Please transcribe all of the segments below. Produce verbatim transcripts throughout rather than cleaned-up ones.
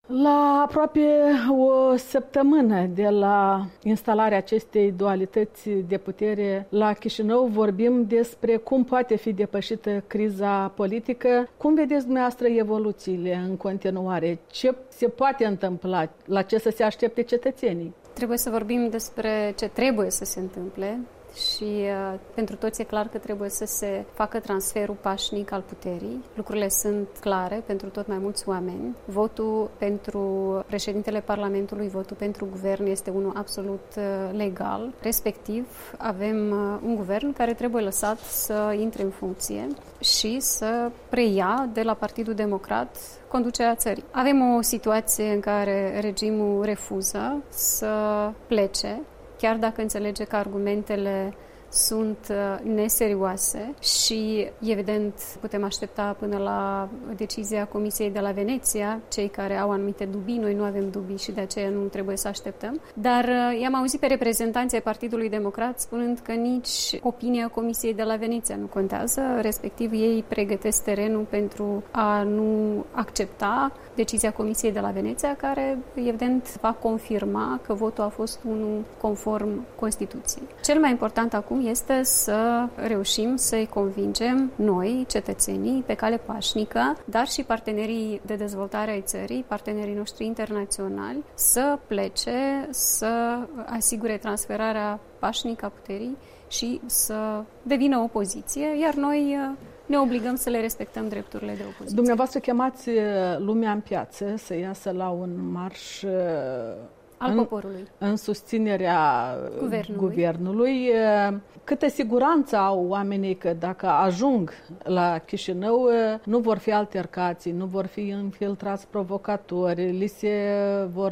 La aproape o săptămână de la instalarea acestei dualități de putere la Chișinău, vorbim despre cum poate fi depășită criza politică. Cum vedeți dumneavoastră evoluțiile în continuare? Ce se poate întâmpla? La ce să se aștepte cetățenii? Trebuie să vorbim despre ce trebuie să se întâmple. Și uh, pentru toți e clar că trebuie să se facă transferul pașnic al puterii. Lucrurile sunt clare pentru tot mai mulți oameni. Votul pentru președintele Parlamentului, votul pentru guvern este unul absolut uh, legal. Respectiv, avem uh, un guvern care trebuie lăsat să intre în funcție și să preia de la Partidul Democrat conducerea țării. Avem o situație în care regimul refuză să plece, chiar dacă înțelege că argumentele sunt neserioase și, evident, putem aștepta până la decizia Comisiei de la Veneția, cei care au anumite dubii, noi nu avem dubii și de aceea nu trebuie să așteptăm. Dar i-am auzit pe reprezentanții ai Partidului Democrat spunând că nici opinia Comisiei de la Veneția nu contează, respectiv ei pregătesc terenul pentru a nu accepta decizia Comisiei de la Veneția, care, evident, va confirma că votul a fost unul conform Constituției. Cel mai important acum este să reușim să-i convingem noi, cetățenii, pe cale pașnică, dar și partenerii de dezvoltare ai țării, partenerii noștri internaționali, să plece, să asigure transferarea pașnică a puterii și să devină opoziție, iar noi ne obligăm să le respectăm drepturile de opoziție. Dumneavoastră chemați lumea în piață să iasă la un marș al în, poporului. În susținerea guvernului. guvernului. Câtă siguranță au oamenii că dacă ajung la Chișinău nu vor fi altercații, nu vor fi infiltrați provocatori, li se vor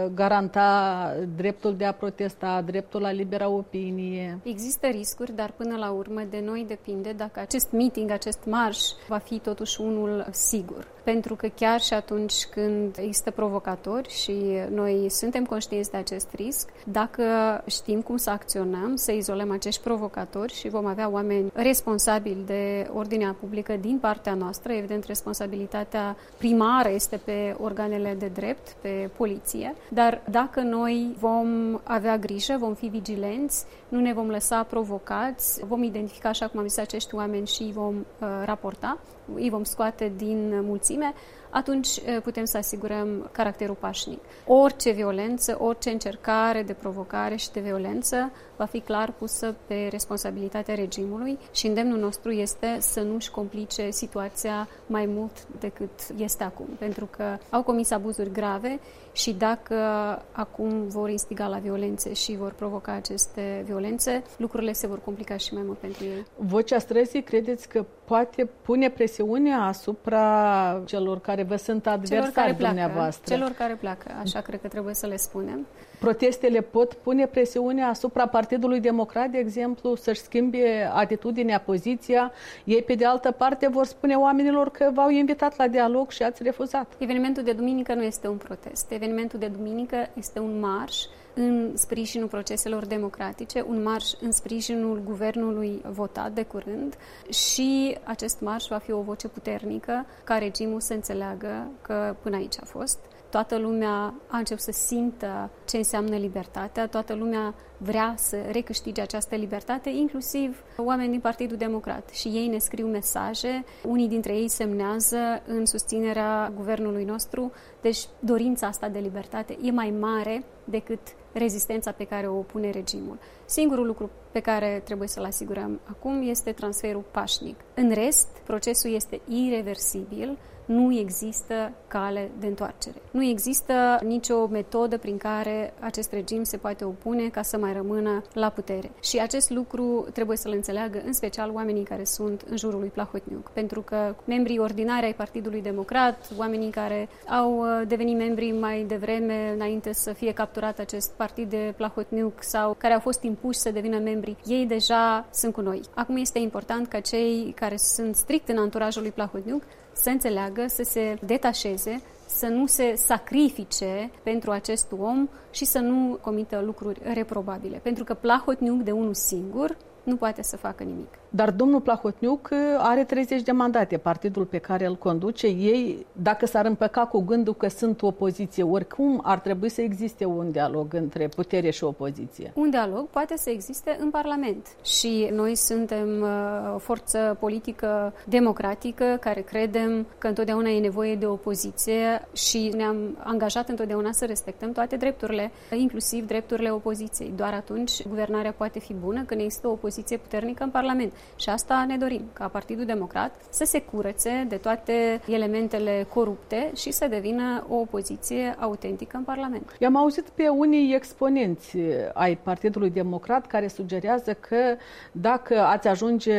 garanta dreptul de a protesta, dreptul la libera opinie? Există riscuri, dar până la urmă de noi depinde dacă acest meeting, acest marș va fi totuși unul sigur. Pentru că chiar și atunci când există provocatori și noi suntem conștienți de acest risc, dacă știm cum să acționăm, să izolăm acești provocatori și vom avea oameni responsabili de ordinea publică din partea noastră, evident responsabilitatea primară este pe organele de drept, pe poliție, dar dacă noi vom avea grijă, vom fi vigilenți, nu ne vom lăsa provocați, vom identifica, așa cum am zis, acești oameni și îi vom uh, raporta, îi vom scoate din mulțime, atunci putem să asigurăm caracterul pașnic. Orice violență, orice încercare de provocare și de violență va fi clar pusă pe responsabilitatea regimului și îndemnul nostru este să nu-și complice situația mai mult decât este acum, pentru că au comis abuzuri grave și dacă acum vor instiga la violențe și vor provoca aceste violențe, lucrurile se vor complica și mai mult pentru ei. Vocea străzii credeți că poate pune presiune asupra celor care vă sunt adversari dumneavoastră? Celor care pleacă, așa cred că trebuie să le spunem. Protestele pot pune presiune asupra Partidului Democrat, de exemplu, să-și schimbe atitudinea, poziția. Ei, pe de altă parte, vor spune oamenilor că v-au invitat la dialog și ați refuzat. Evenimentul de duminică nu este un protest. Evenimentul de duminică este un marș în sprijinul proceselor democratice, un marș în sprijinul guvernului votat de curând și acest marș va fi o voce puternică ca regimul să înțeleagă că până aici a fost. Toată lumea a început să simtă ce înseamnă libertatea, toată lumea vrea să recâștige această libertate, inclusiv oameni din Partidul Democrat. Și ei ne scriu mesaje, unii dintre ei semnează în susținerea guvernului nostru, deci dorința asta de libertate e mai mare decât rezistența pe care o opune regimul. Singurul lucru pe care trebuie să-l asigurăm acum este transferul pașnic. În rest, procesul este ireversibil, nu există cale de întoarcere. Nu există nicio metodă prin care acest regim se poate opune ca să mai rămână la putere. Și acest lucru trebuie să-l înțeleagă în special oamenii care sunt în jurul lui Plahotniuc. Pentru că membrii ordinari ai Partidului Democrat, oamenii care au devenit membri mai devreme înainte să fie capturat acest partid de Plahotniuc sau care au fost impuși să devină membri, ei deja sunt cu noi. Acum este important ca cei care sunt strict în anturajul lui Plahotniuc să înțeleagă, să se detașeze, să nu se sacrifice pentru acest om și să nu comită lucruri reprobabile. Pentru că Plahotniuc de unul singur nu poate să facă nimic. Dar domnul Plahotniuc are treizeci de mandate, partidul pe care îl conduce. Ei, dacă s-ar împăca cu gândul că sunt opoziție, oricum ar trebui să existe un dialog între putere și opoziție. Un dialog poate să existe în Parlament și noi suntem o forță politică democratică care credem că întotdeauna e nevoie de opoziție și ne-am angajat întotdeauna să respectăm toate drepturile, inclusiv drepturile opoziției. Doar atunci guvernarea poate fi bună când există o opoziție puternică în Parlament. Și asta ne dorim, ca Partidul Democrat să se curățe de toate elementele corupte și să devină o opoziție autentică în Parlament. I-am auzit pe unii exponenți ai Partidului Democrat care sugerează că dacă ați ajunge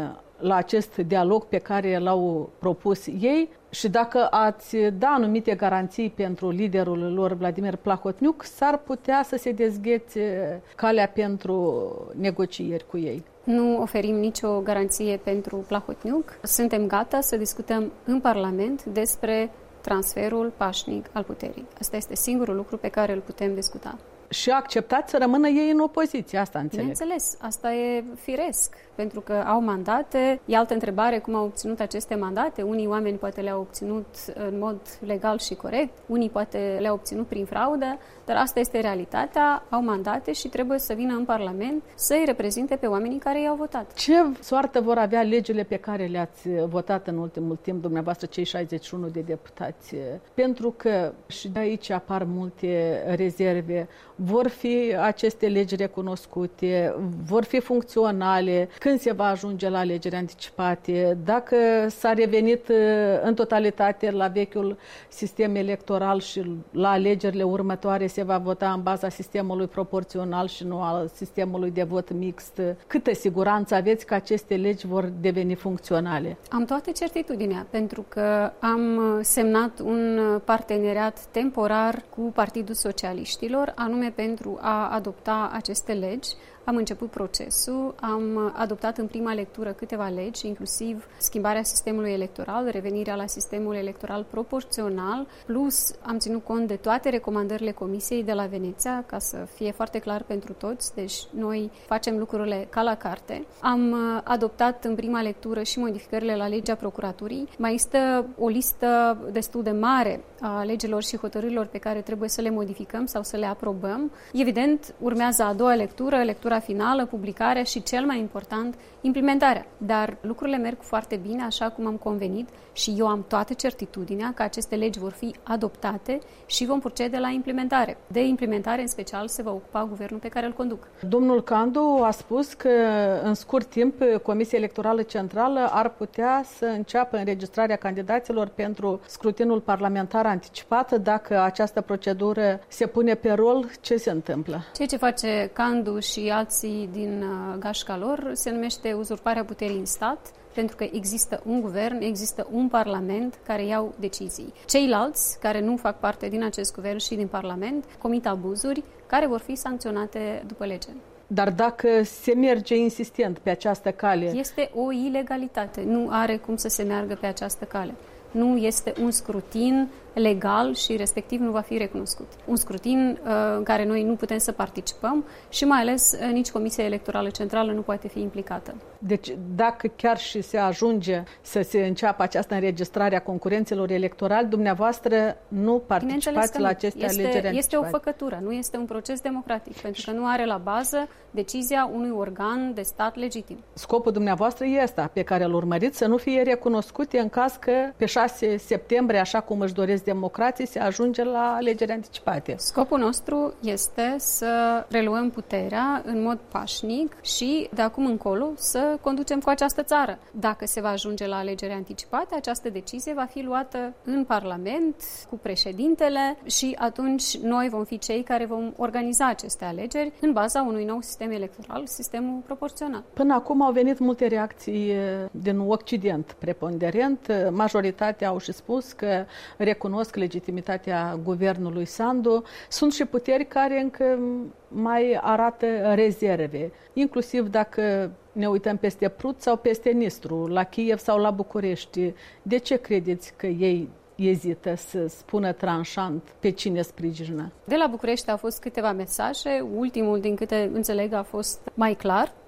la acest dialog pe care l-au propus ei și dacă ați da anumite garanții pentru liderul lor, Vladimir Plahotniuc, s-ar putea să se dezghețe calea pentru negocieri cu ei. Nu oferim nicio garanție pentru Plahotniuc. Suntem gata să discutăm în Parlament despre transferul pașnic al puterii. Asta este singurul lucru pe care îl putem discuta. Și acceptați să rămână ei în opoziție, asta înțeleg. Bineînțeles, asta e firesc, pentru că au mandate. E altă întrebare cum au obținut aceste mandate. Unii oameni poate le-au obținut în mod legal și corect, unii poate le-au obținut prin fraudă, dar asta este realitatea, au mandate și trebuie să vină în Parlament să îi reprezinte pe oamenii care i-au votat. Ce soartă vor avea legile pe care le-ați votat în ultimul timp, dumneavoastră, cei șaizeci și unu de deputați? Pentru că și de aici apar multe rezerve. Vor fi aceste legi recunoscute, vor fi funcționale, când se va ajunge la alegeri anticipate, dacă s-a revenit în totalitate la vechiul sistem electoral și la alegerile următoare se va vota în baza sistemului proporțional și nu al sistemului de vot mixt. Câtă siguranță aveți că aceste legi vor deveni funcționale? Am toată certitudinea, pentru că am semnat un parteneriat temporar cu Partidul Socialiștilor, anume pentru a adopta aceste legi. Am început procesul, am adoptat în prima lectură câteva legi, inclusiv schimbarea sistemului electoral, revenirea la sistemul electoral proporțional, plus am ținut cont de toate recomandările Comisiei de la Veneția, ca să fie foarte clar pentru toți, deci noi facem lucrurile ca la carte. Am adoptat în prima lectură și modificările la legea procuraturii. Mai este o listă destul de mare a legilor și hotărârilor pe care trebuie să le modificăm sau să le aprobăm. Evident, urmează a doua lectură, lectura finală, publicarea și, cel mai important, implementarea. Dar lucrurile merg foarte bine, așa cum am convenit și eu am toată certitudinea că aceste legi vor fi adoptate și vom procede la implementare. De implementare, în special, se va ocupa guvernul pe care îl conduc. Domnul Candu a spus că, în scurt timp, Comisia Electorală Centrală ar putea să înceapă înregistrarea candidaților pentru scrutinul parlamentar anticipat. Dacă această procedură se pune pe rol, ce se întâmplă? Ceea ce face Candu și alții din gașca lor se numește uzurparea puterii în stat, pentru că există un guvern, există un parlament care iau decizii. Ceilalți, care nu fac parte din acest guvern și din parlament, comit abuzuri care vor fi sancționate după lege. Dar dacă se merge insistent pe această cale... Este o ilegalitate. Nu are cum să se meargă pe această cale. Nu este un scrutin legal și respectiv nu va fi recunoscut. Un scrutin uh, în care noi nu putem să participăm și mai ales uh, nici Comisia Electorală Centrală nu poate fi implicată. Deci dacă chiar și se ajunge să se înceapă această înregistrare a concurenților electorali, dumneavoastră nu participați la aceste este, alegeri anticipate. Este o făcătură, nu este un proces democratic, pentru că nu are la bază decizia unui organ de stat legitim. Scopul dumneavoastră e ăsta pe care îl urmăriți, să nu fie recunoscute în caz că pe șase septembrie, așa cum își doresc democrații, se ajunge la alegeri anticipate. Scopul nostru este să reluăm puterea în mod pașnic și de acum încolo să conducem cu această țară. Dacă se va ajunge la alegeri anticipate, această decizie va fi luată în Parlament cu președintele și atunci noi vom fi cei care vom organiza aceste alegeri în baza unui nou sistem electoral, sistemul proporțional. Până acum au venit multe reacții din Occident preponderent. Majoritatea au și spus că recunosc legitimitatea guvernului Sandu. Sunt și puteri care încă mai arată rezerve, inclusiv dacă ne uităm peste Prut sau peste Nistru, la Kiev sau la București. De ce credeți că ei ezită să spună tranșant pe cine sprijină? De la București au fost câteva mesaje, ultimul, din câte înțeleg, a fost mai clar.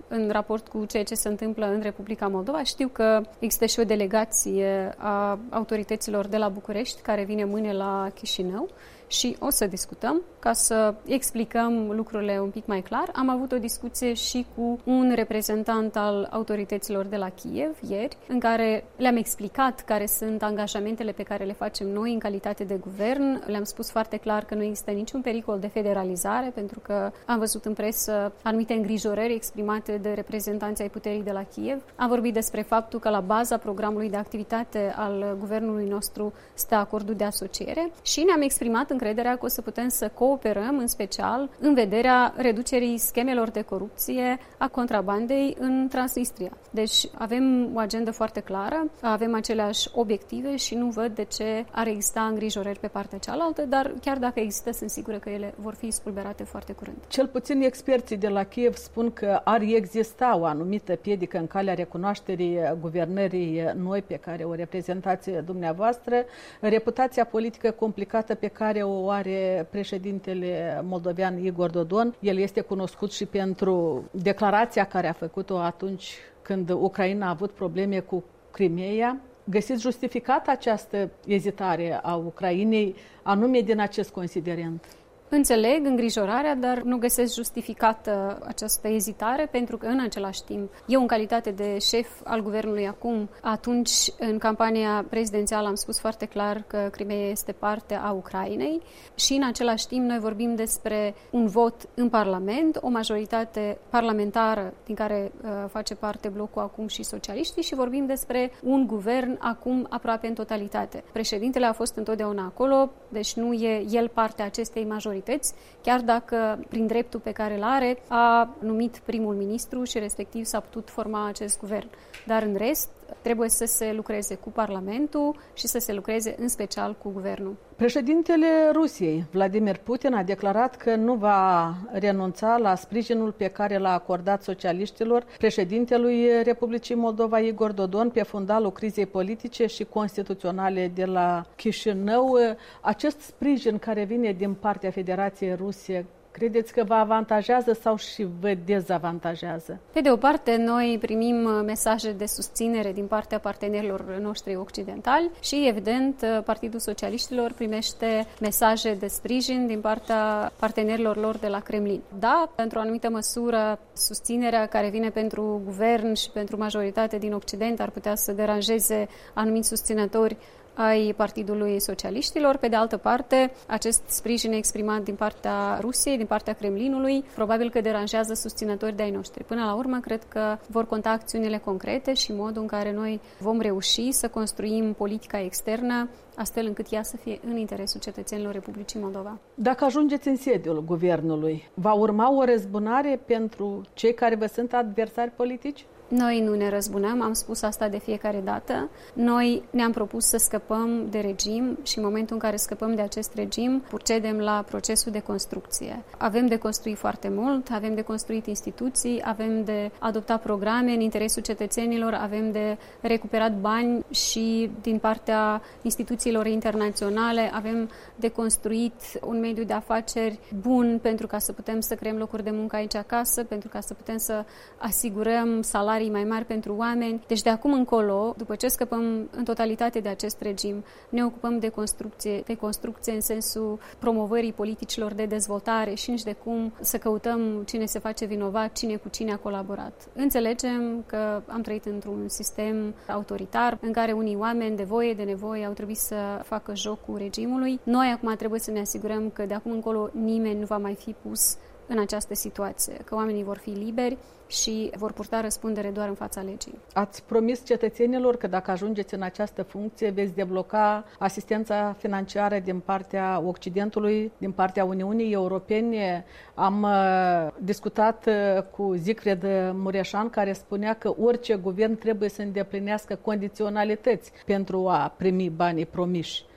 în raport cu ceea ce se întâmplă în Republica Moldova. Știu că există și o delegație a autorităților de la București care vine mâine la Chișinău și o să discutăm ca să explicăm lucrurile un pic mai clar. Am avut o discuție și cu un reprezentant al autorităților de la Kiev ieri, în care le-am explicat care sunt angajamentele pe care le facem noi în calitate de guvern. Le-am spus foarte clar că nu există niciun pericol de federalizare, pentru că am văzut în presă anumite îngrijorări exprimate de reprezentanții ai puterii de la Kiev. Am vorbit despre faptul că la baza programului de activitate al guvernului nostru stă acordul de asociere și ne-am exprimat încrederea că o să putem să cooperăm, în special în vederea reducerii schemelor de corupție a contrabandei în Transnistria. Deci avem o agendă foarte clară, avem aceleași obiective și nu văd de ce ar exista îngrijorări pe partea cealaltă, dar chiar dacă există, sunt sigură că ele vor fi spulberate foarte curând. Cel puțin experții de la Kiev spun că ar exista o anumită piedică în calea recunoașterii guvernării noi pe care o reprezentați dumneavoastră, reputația politică complicată pe care o are președintele moldovean Igor Dodon. El este cunoscut și pentru declarația care a făcut-o atunci când Ucraina a avut probleme cu Crimeea. Găsiți justificată această ezitare a Ucrainei anume din acest considerent? Înțeleg îngrijorarea, dar nu găsesc justificată această ezitare, pentru că în același timp, eu în calitate de șef al guvernului acum, atunci în campania prezidențială am spus foarte clar că Crimeea este parte a Ucrainei și în același timp noi vorbim despre un vot în Parlament, o majoritate parlamentară din care uh, face parte blocul acum și socialiștii și vorbim despre un guvern acum aproape în totalitate. Președintele a fost întotdeauna acolo, deci nu e el partea acestei majorități, chiar dacă prin dreptul pe care îl are a numit primul ministru și respectiv s-a putut forma acest guvern. Dar în rest trebuie să se lucreze cu Parlamentul și să se lucreze în special cu guvernul. Președintele Rusiei, Vladimir Putin, a declarat că nu va renunța la sprijinul pe care l-a acordat socialiștilor președintelui Republicii Moldova, Igor Dodon, pe fundalul crizei politice și constituționale de la Chișinău. Acest sprijin care vine din partea Federației Ruse, credeți că vă avantajează sau și vă dezavantajează? Pe de o parte, noi primim mesaje de susținere din partea partenerilor noștri occidentali și, evident, Partidul Socialiștilor primește mesaje de sprijin din partea partenerilor lor de la Kremlin. Da, într-o anumită măsură, susținerea care vine pentru guvern și pentru majoritate din Occident ar putea să deranjeze anumiți susținători ai Partidului Socialiștilor. Pe de altă parte, acest sprijin exprimat din partea Rusiei, din partea Kremlinului, probabil că deranjează susținători de ai noștri. Până la urmă, cred că vor conta acțiunile concrete și modul în care noi vom reuși să construim politica externă astfel încât ea să fie în interesul cetățenilor Republicii Moldova. Dacă ajungeți în sediul guvernului, va urma o răzbunare pentru cei care vă sunt adversari politici? Noi nu ne răzbunăm, am spus asta de fiecare dată. Noi ne-am propus să scăpăm de regim și în momentul în care scăpăm de acest regim, procedem la procesul de construcție. Avem de construit foarte mult, avem de construit instituții, avem de adoptat programe în interesul cetățenilor, avem de recuperat bani și din partea instituțiilor internaționale, avem de construit un mediu de afaceri bun pentru ca să putem să creăm locuri de muncă aici acasă, pentru ca să putem să asigurăm salarii mai mari pentru oameni. Deci de acum încolo, după ce scăpăm în totalitate de acest regim, ne ocupăm de construcție, de construcție în sensul promovării politicilor de dezvoltare și nici de cum să căutăm cine se face vinovat, cine cu cine a colaborat. Înțelegem că am trăit într-un sistem autoritar în care unii oameni de voie, de nevoie au trebuit să facă jocul regimului. Noi acum trebuie să ne asigurăm că de acum încolo nimeni nu va mai fi pus în această situație, că oamenii vor fi liberi și vor purta răspundere doar în fața legii. Ați promis cetățenilor că dacă ajungeți în această funcție veți debloca asistența financiară din partea Occidentului, din partea Uniunii Europene. Am uh, discutat uh, cu Zicred Mureșan, care spunea că orice guvern trebuie să îndeplinească condiționalități pentru a primi banii promiși.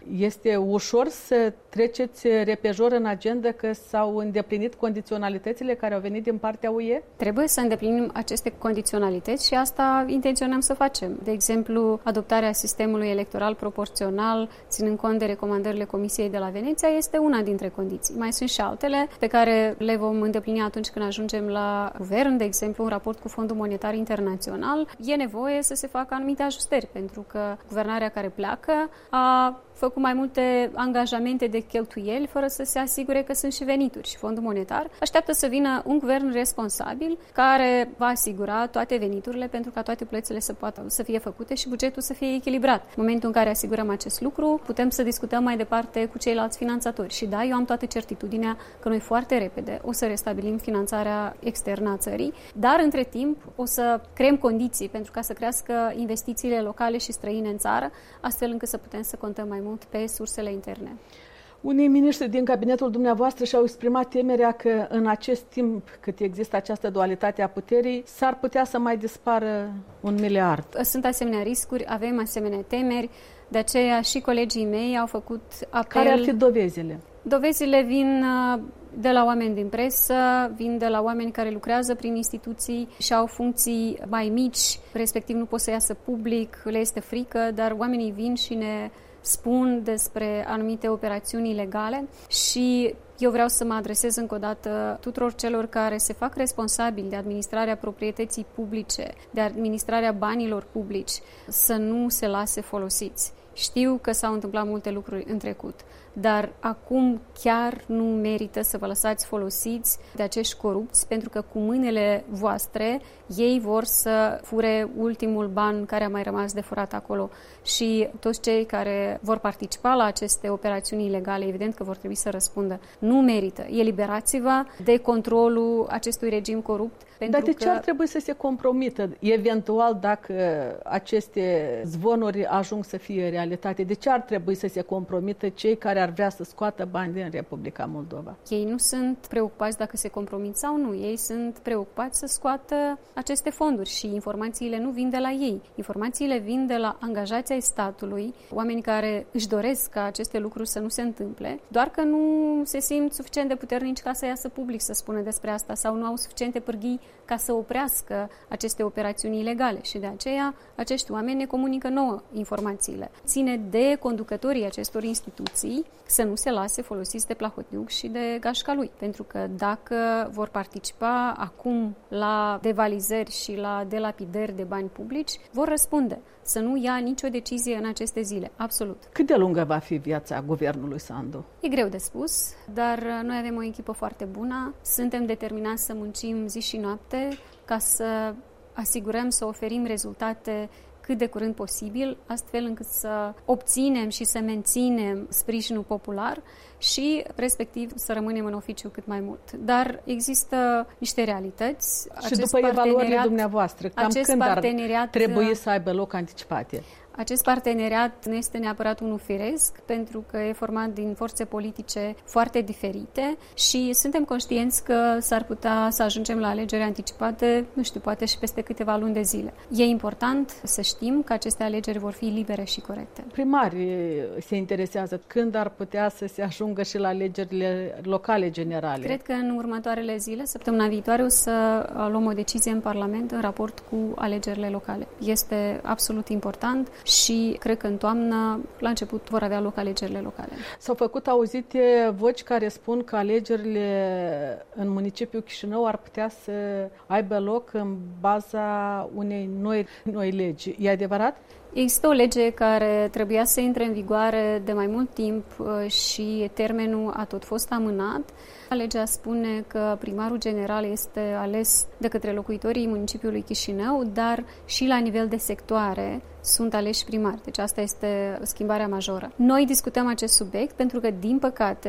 Este ușor să treceți repejor în agenda că s-au îndeplinit condiționalitățile care au venit din partea U E? Trebuie să îndeplinim aceste condiționalități și asta intenționăm să facem. De exemplu, adoptarea sistemului electoral proporțional, ținând cont de recomandările Comisiei de la Veneția, este una dintre condiții. Mai sunt și altele pe care le vom îndeplini atunci când ajungem la guvern, de exemplu, un raport cu Fondul Monetar Internațional. E nevoie să se facă anumite ajustări, pentru că guvernarea care pleacă a făcut mai multe angajamente de cheltuieli fără să se asigure că sunt și venituri. Și Fondul Monetar așteaptă să vină un guvern responsabil care va asigura toate veniturile pentru ca toate plățile să poată să fie făcute și bugetul să fie echilibrat. În momentul în care asigurăm acest lucru, putem să discutăm mai departe cu ceilalți finanțatori. Și da, eu am toată certitudinea că noi foarte repede o să restabilim finanțarea externă a țării, dar între timp o să creăm condiții pentru ca să crească investițiile locale și străine în țară, astfel încât să putem să contăm mai mult pe sursele interne. Unii miniștri din cabinetul dumneavoastră și-au exprimat temerea că în acest timp cât există această dualitate a puterii, s-ar putea să mai dispară un miliard. Sunt asemenea riscuri, avem asemenea temeri, de aceea și colegii mei au făcut apel... Care ar fi dovezile? Dovezile vin de la oameni din presă, vin de la oameni care lucrează prin instituții și au funcții mai mici, respectiv nu pot să iasă public, le este frică, dar oamenii vin și ne spun despre anumite operațiuni ilegale și eu vreau să mă adresez încă o dată tuturor celor care se fac responsabili de administrarea proprietății publice, de administrarea banilor publici, să nu se lase folosiți. Știu că s-au întâmplat multe lucruri în trecut, dar acum chiar nu merită să vă lăsați folosiți de acești corupți, pentru că cu mâinile voastre ei vor să fure ultimul ban care a mai rămas de furat acolo și toți cei care vor participa la aceste operațiuni ilegale, evident că vor trebui să răspundă. Nu merită. Eliberați-vă de controlul acestui regim corupt. Dar de ce ar trebui să se compromită eventual dacă aceste zvonuri ajung să fie realitate? De ce ar trebui să se compromită cei care ar vrea să scoată bani din Republica Moldova? Ei nu sunt preocupați dacă se compromit sau nu. Ei sunt preocupați să scoată aceste fonduri și informațiile nu vin de la ei. Informațiile vin de la angajații ai statului, oameni care își doresc ca aceste lucruri să nu se întâmple, doar că nu se simt suficient de puternici ca să iasă public să spună despre asta sau nu au suficiente pârghii ca să oprească aceste operațiuni ilegale și de aceea acești oameni ne comunică nouă informațiile. Ține de conducătorii acestor instituții să nu se lase folosiți de Plahotniuc și de gașca lui, pentru că dacă vor participa acum la devalizări și la delapidări de bani publici, vor răspunde. Să nu ia nicio decizie în aceste zile, absolut. Cât de lungă va fi viața guvernului Sandu? E greu de spus, dar noi avem o echipă foarte bună, suntem determinați să muncim zi și noapte ca să asigurăm, să oferim rezultate cât de curând posibil, astfel încât să obținem și să menținem sprijinul popular și, respectiv, să rămânem în oficiu cât mai mult. Dar există niște realități. Și acest după evaluările dumneavoastră, cam când ar trebui să aibă loc anticipate? Acest parteneriat nu este neapărat unul firesc, pentru că e format din forțe politice foarte diferite și suntem conștienți că s-ar putea să ajungem la alegeri anticipate, nu știu, poate și peste câteva luni de zile. E important să știm că aceste alegeri vor fi libere și corecte. Primarii se interesează când ar putea să se ajungă și la alegerile locale generale. Cred că în următoarele zile, săptămâna viitoare, o să luăm o decizie în Parlament în raport cu alegerile locale. Este absolut important și cred că în toamnă, la început, vor avea loc alegerile locale. S-au făcut auzite voci care spun că alegerile în municipiul Chișinău ar putea să aibă loc în baza unei noi, noi legi. E adevărat? Există o lege care trebuia să intre în vigoare de mai mult timp și termenul a tot fost amânat. Legea spune că primarul general este ales de către locuitorii municipiului Chișinău, dar și la nivel de sectoare sunt aleși primari. Deci asta este schimbarea majoră. Noi discutăm acest subiect pentru că, din păcate,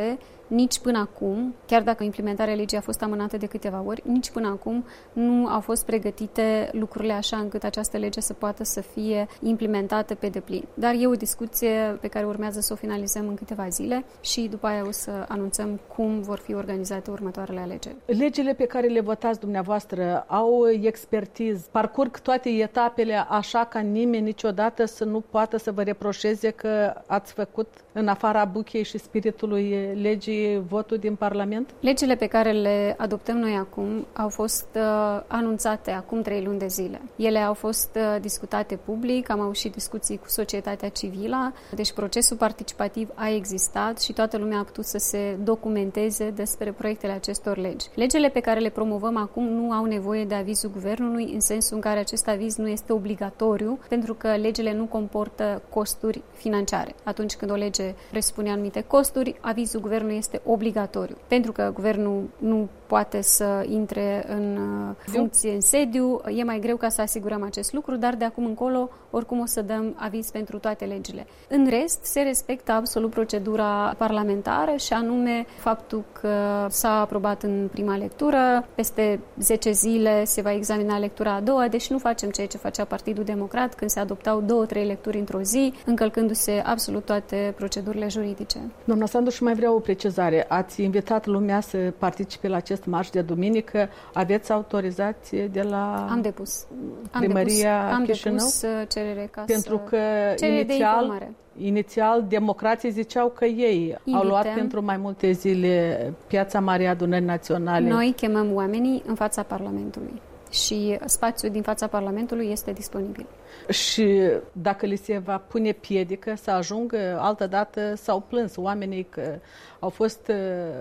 nici până acum, chiar dacă implementarea legii a fost amânată de câteva ori, nici până acum nu au fost pregătite lucrurile așa încât această lege să poată să fie implementată pe deplin. Dar e o discuție pe care urmează să o finalizăm în câteva zile și după aia o să anunțăm cum vor fi organizate următoarele alegeri. Legile pe care le votați dumneavoastră au expertiză, parcurg toate etapele așa ca nimeni niciodată să nu poată să vă reproșeze că ați făcut în afara buchei și spiritului legii votul din Parlament? Legile pe care le adoptăm noi acum au fost uh, anunțate acum trei luni de zile. Ele au fost uh, discutate public, am avut și discuții cu societatea civilă, deci procesul participativ a existat și toată lumea a putut să se documenteze despre proiectele acestor legi. Legile pe care le promovăm acum nu au nevoie de avizul guvernului, în sensul în care acest aviz nu este obligatoriu, pentru că legile nu comportă costuri financiare. Atunci când o lege presupune anumite costuri, avizul guvernului este obligatoriu. Pentru că guvernul nu poate să intre în funcție în sediu, e mai greu ca să asigurăm acest lucru, dar de acum încolo oricum o să dăm aviz pentru toate legile. În rest, se respectă absolut procedura parlamentară și anume faptul că s-a aprobat în prima lectură, peste zece zile se va examina lectura a doua, deci nu facem ceea ce facea Partidul Democrat când se adoptau două, trei lecturi într-o zi, încălcându-se absolut toate procedurile juridice. Doamna Sandu, și mai vreau o precizare. Ați invitat lumea să participe la acest marș de duminică. Aveți autorizație de la Am depus. Primăria Am depus, Chișinău? am depus cerere ca Pentru să... că inițial, inițial democrații ziceau că ei Invităm. au luat pentru mai multe zile Piața Marii Adunări Naționale. Noi chemăm oamenii în fața Parlamentului și spațiul din fața Parlamentului este disponibil. Și dacă li se va pune piedică să ajungă, altă dată s-au plâns oamenii că au fost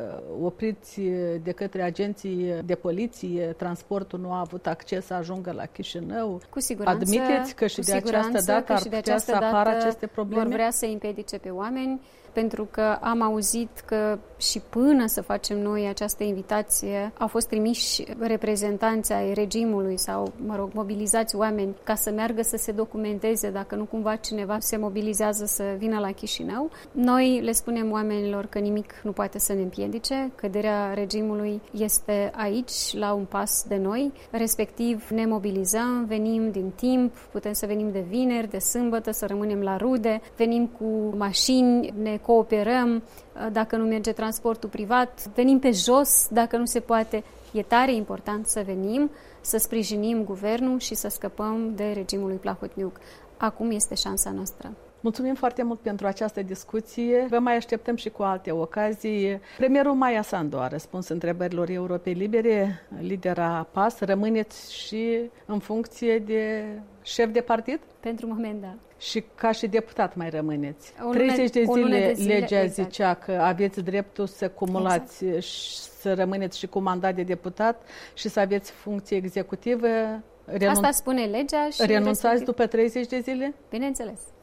opriți de către agenții de poliție, transportul nu a avut acces să ajungă la Chișinău. Cu siguranță. Admiteți că și de această dată ar putea să apară aceste probleme? Vor vrea să împiedice pe oameni, pentru că am auzit că și până să facem noi această invitație au fost trimiși reprezentanți ai regimului sau, mă rog, mobilizați oameni ca să meargă să se documenteze dacă nu cumva cineva se mobilizează să vină la Chișinău. Noi le spunem oamenilor că nimic nu poate să ne împiedice, căderea regimului este aici, la un pas de noi, respectiv ne mobilizăm, venim din timp, putem să venim de vineri, de sâmbătă, să rămânem la rude, venim cu mașini, ne cooperăm, dacă nu merge transportul privat, venim pe jos, dacă nu se poate. E tare important să venim, să sprijinim guvernul și să scăpăm de regimul lui Plahotniuc. Acum este șansa noastră. Mulțumim foarte mult pentru această discuție. Vă mai așteptăm și cu alte ocazii. Premierul Maia Sandu a răspuns întrebărilor Europei Libere, lidera P A S. Rămâneți și în funcție de șef de partid? Pentru moment, da. Și ca și deputat mai rămâneți. O lună, treizeci de zile, de zile legea exact. zicea că aveți dreptul să cumulați exact. și să rămâneți și cu mandat de deputat și să aveți funcție executivă. Renunț... Asta spune legea și... Renunțați respectiv... după treizeci de zile? Bineînțeles.